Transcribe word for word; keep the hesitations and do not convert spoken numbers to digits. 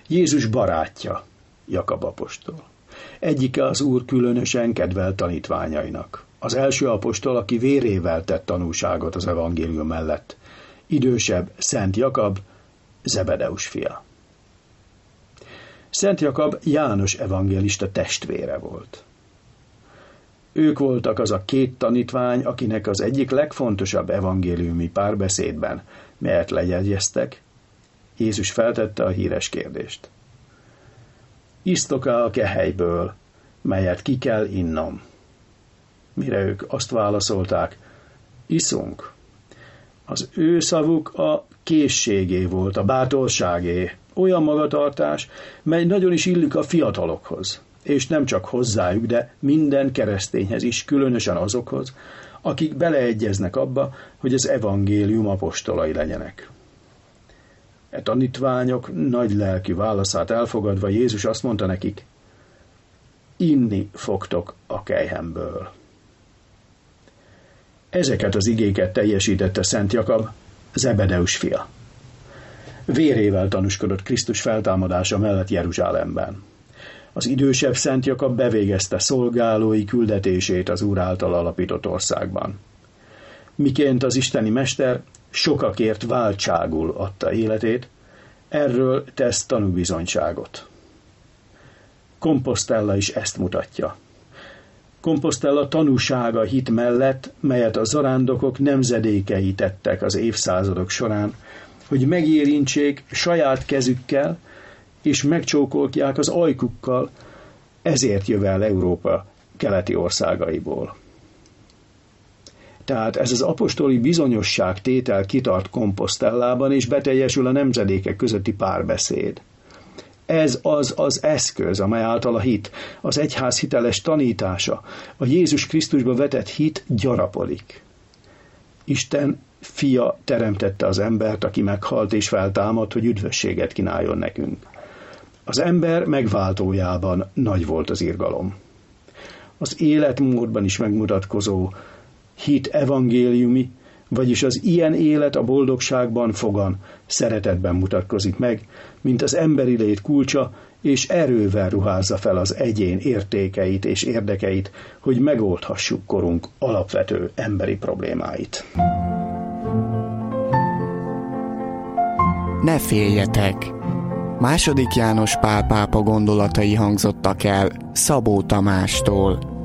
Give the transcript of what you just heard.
Jézus barátja, Jakab apostol. Egyike az Úr különösen kedvelt tanítványainak. Az első apostol, aki vérével tett tanúságot az evangélium mellett. Idősebb Szent Jakab, Zebedeus fia. Szent Jakab János evangélista testvére volt. Ők voltak az a két tanítvány, akinek az egyik legfontosabb evangéliumi párbeszédben, melyet lejegyeztek, Jézus feltette a híres kérdést. Isztok-e a kehelyből, melyet ki kell innom? Mire ők azt válaszolták, iszunk. Az ő szavuk a készségé volt, a bátorságé, olyan magatartás, mely nagyon is illik a fiatalokhoz, és nem csak hozzájuk, de minden keresztényhez is, különösen azokhoz, akik beleegyeznek abba, hogy az evangélium apostolai legyenek. E tanítványok nagy lelkű válaszát elfogadva Jézus azt mondta nekik, inni fogtok a kelyhemből. Ezeket az igéket teljesítette Szent Jakab, Zebedeus fia. Vérével tanúskodott Krisztus feltámadása mellett Jeruzsálemben. Az idősebb Szent Jakab bevégezte szolgálói küldetését az Úr által alapított országban. Miként az isteni mester sokakért váltságul adta életét, erről tesz tanúbizonyságot. Compostella is ezt mutatja. Compostella tanúsága hit mellett, melyet a zarándokok nemzedékei tettek az évszázadok során, hogy megérintsék saját kezükkel, és megcsókolják az ajkukkal, ezért jövel Európa keleti országaiból. Tehát ez az apostoli bizonyosság tétel kitart Compostellában, és beteljesül a nemzedékek közötti párbeszéd. Ez az az eszköz, amely által a hit, az egyház hiteles tanítása, a Jézus Krisztusba vetett hit gyarapodik. Isten fia teremtette az embert, aki meghalt és feltámadt, hogy üdvösséget kínáljon nekünk. Az ember megváltójában nagy volt az irgalom. Az életmódban is megmutatkozó hit evangéliumi, vagyis az ilyen élet a boldogságban fogan, szeretetben mutatkozik meg, mint az emberi lét kulcsa, és erővel ruházza fel az egyén értékeit és érdekeit, hogy megoldhassuk korunk alapvető emberi problémáit. Ne féljetek! Második János Pál pápa gondolatai hangzottak el Szabó Tamástól.